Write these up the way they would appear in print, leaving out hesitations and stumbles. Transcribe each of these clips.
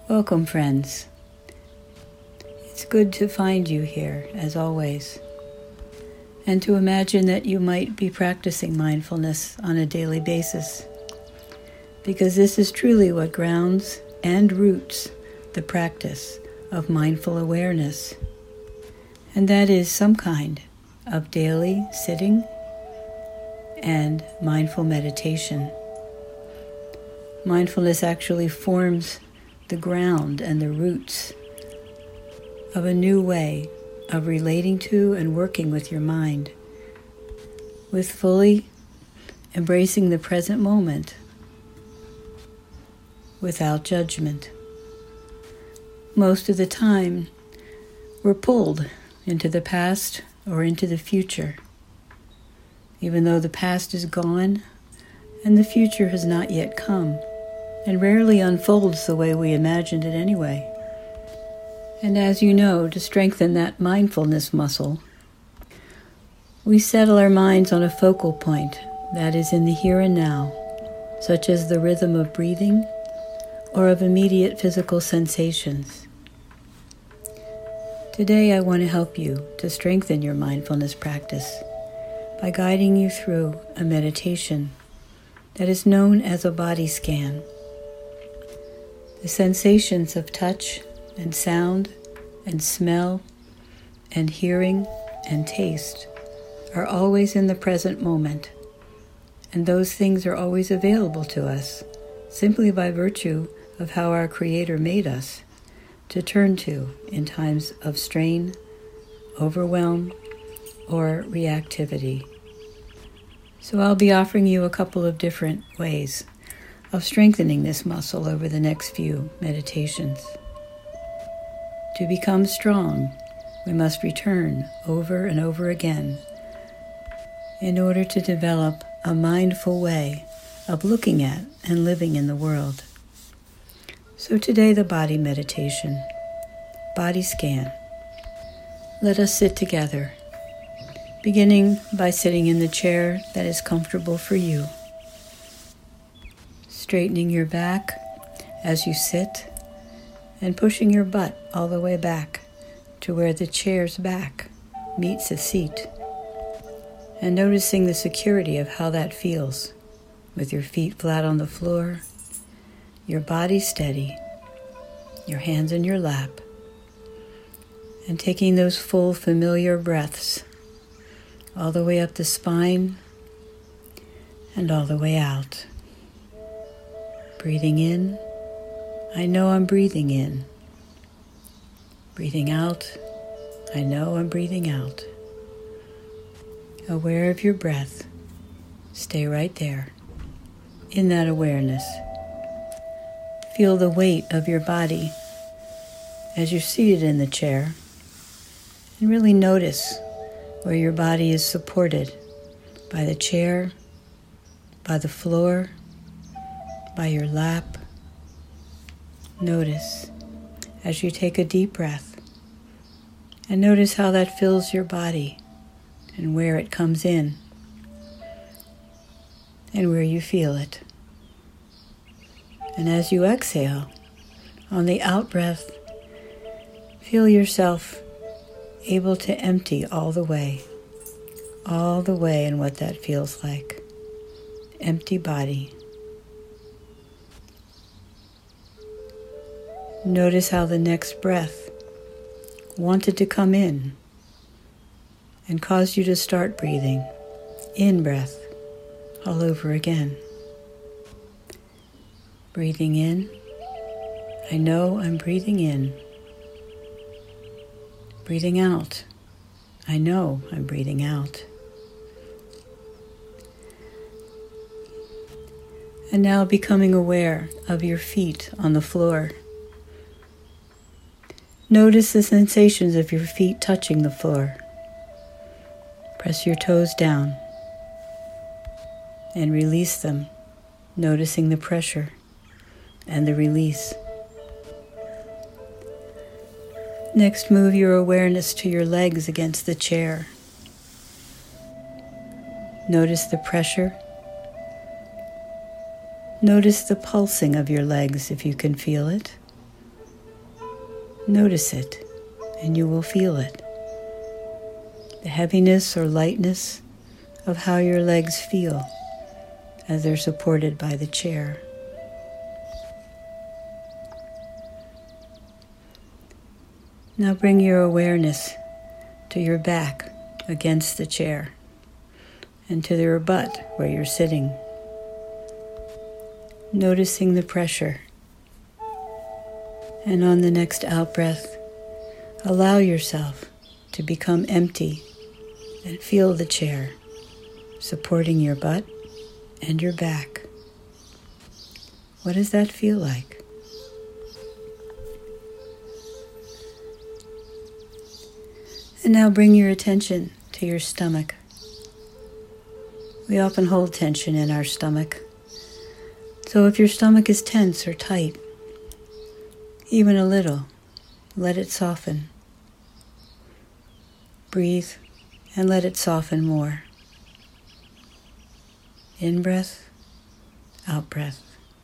Welcome, friends. It's good to find you here, as always, and to imagine that you might be practicing mindfulness on a daily basis, because this is truly what grounds and roots the practice of mindful awareness, and that is some kind of daily sitting and mindful meditation. Mindfulness actually forms the ground and the roots of a new way of relating to and working with your mind, with fully embracing the present moment without judgment. Most of the time, we're pulled into the past or into the future, even though the past is gone and the future has not yet come, and rarely unfolds the way we imagined it anyway. And as you know, to strengthen that mindfulness muscle, we settle our minds on a focal point that is in the here and now, such as the rhythm of breathing or of immediate physical sensations. Today I want to help you to strengthen your mindfulness practice by guiding you through a meditation that is known as a body scan. The sensations of touch and sound and smell and hearing and taste are always in the present moment, and those things are always available to us simply by virtue of how our Creator made us to turn to in times of strain, overwhelm, or reactivity. So I'll be offering you a couple of different ways of strengthening this muscle over the next few meditations. To become strong, we must return over and over again in order to develop a mindful way of looking at and living in the world. So today, the body meditation, body scan. Let us sit together, beginning by sitting in the chair that is comfortable for you. Straightening your back as you sit and pushing your butt all the way back to where the chair's back meets the seat, and noticing the security of how that feels with your feet flat on the floor, your body steady, your hands in your lap, and taking those full familiar breaths all the way up the spine and all the way out. Breathing in, I know I'm breathing in. Breathing out, I know I'm breathing out. Aware of your breath, stay right there, in that awareness. Feel the weight of your body as you're seated in the chair, and really notice where your body is supported by the chair, by the floor, by your lap. Notice as you take a deep breath, and notice how that fills your body and where it comes in and where you feel it. And as you exhale, on the out-breath, feel yourself able to empty all the way, and what that feels like. Empty body. Notice how the next breath wanted to come in and caused you to start breathing in breath all over again. Breathing in, I know I'm breathing in. Breathing out, I know I'm breathing out. And now becoming aware of your feet on the floor. Notice the sensations of your feet touching the floor. Press your toes down and release them, noticing the pressure and the release. Next, move your awareness to your legs against the chair. Notice the pressure. Notice the pulsing of your legs if you can feel it. Notice it, and you will feel it. The heaviness or lightness of how your legs feel as they're supported by the chair. Now bring your awareness to your back against the chair and to your butt where you're sitting, noticing the pressure. And on the next out-breath, allow yourself to become empty and feel the chair supporting your butt and your back. What does that feel like? And now bring your attention to your stomach. We often hold tension in our stomach. So if your stomach is tense or tight, even a little, let it soften. Breathe and let it soften more. In breath, out breath.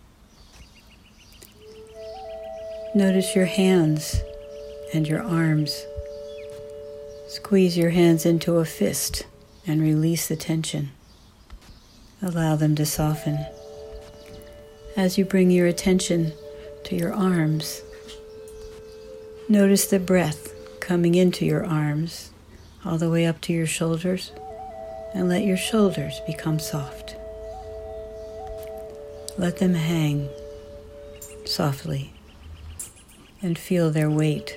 Notice your hands and your arms. Squeeze your hands into a fist and release the tension. Allow them to soften. As you bring your attention to your arms, notice the breath coming into your arms all the way up to your shoulders, and let your shoulders become soft. Let them hang softly and feel their weight.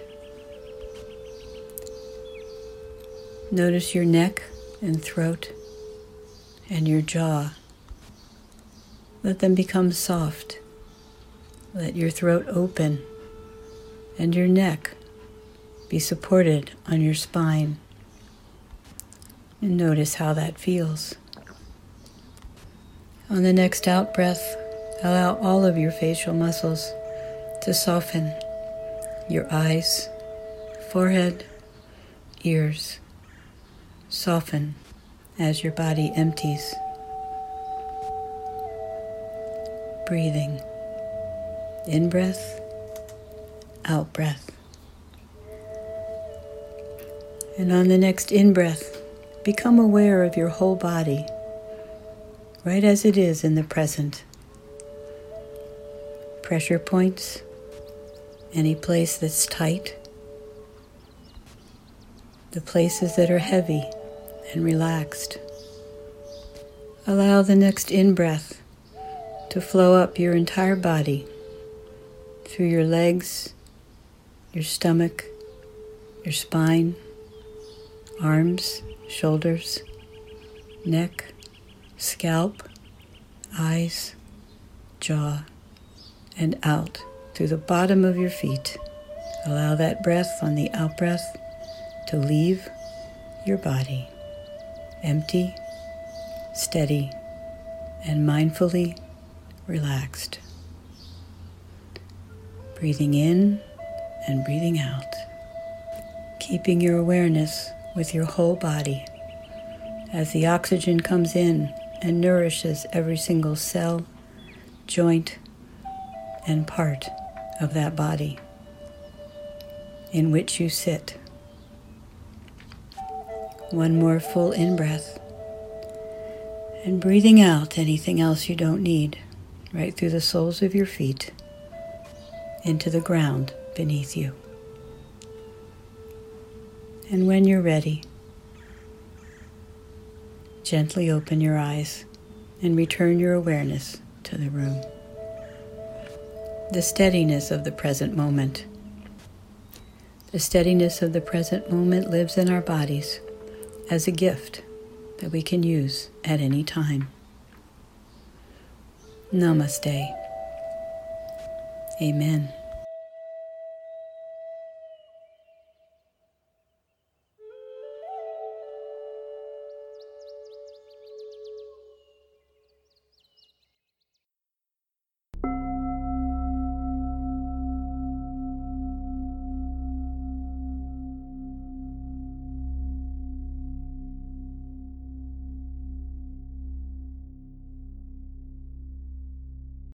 Notice your neck and throat and your jaw. Let them become soft. Let your throat open and your neck be supported on your spine. And notice how that feels. On the next out breath, allow all of your facial muscles to soften. Your eyes, forehead, ears. Soften as your body empties. Breathing. In breath, out breath. And on the next in breath, become aware of your whole body, right as it is in the present. Pressure points, any place that's tight, the places that are heavy and relaxed. Allow the next in-breath to flow up your entire body, through your legs, your stomach, your spine, arms, shoulders, neck, scalp, eyes, jaw, and out through the bottom of your feet. Allow that breath on the out-breath to leave your body, empty, steady, and mindfully relaxed. Breathing in and breathing out, keeping your awareness with your whole body as the oxygen comes in and nourishes every single cell, joint, and part of that body in which you sit. One more full in-breath, and breathing out anything else you don't need, right through the soles of your feet, into the ground beneath you. And when you're ready, gently open your eyes and return your awareness to the room. The steadiness of the present moment. The steadiness of the present moment lives in our bodies as a gift that we can use at any time. Namaste. Amen.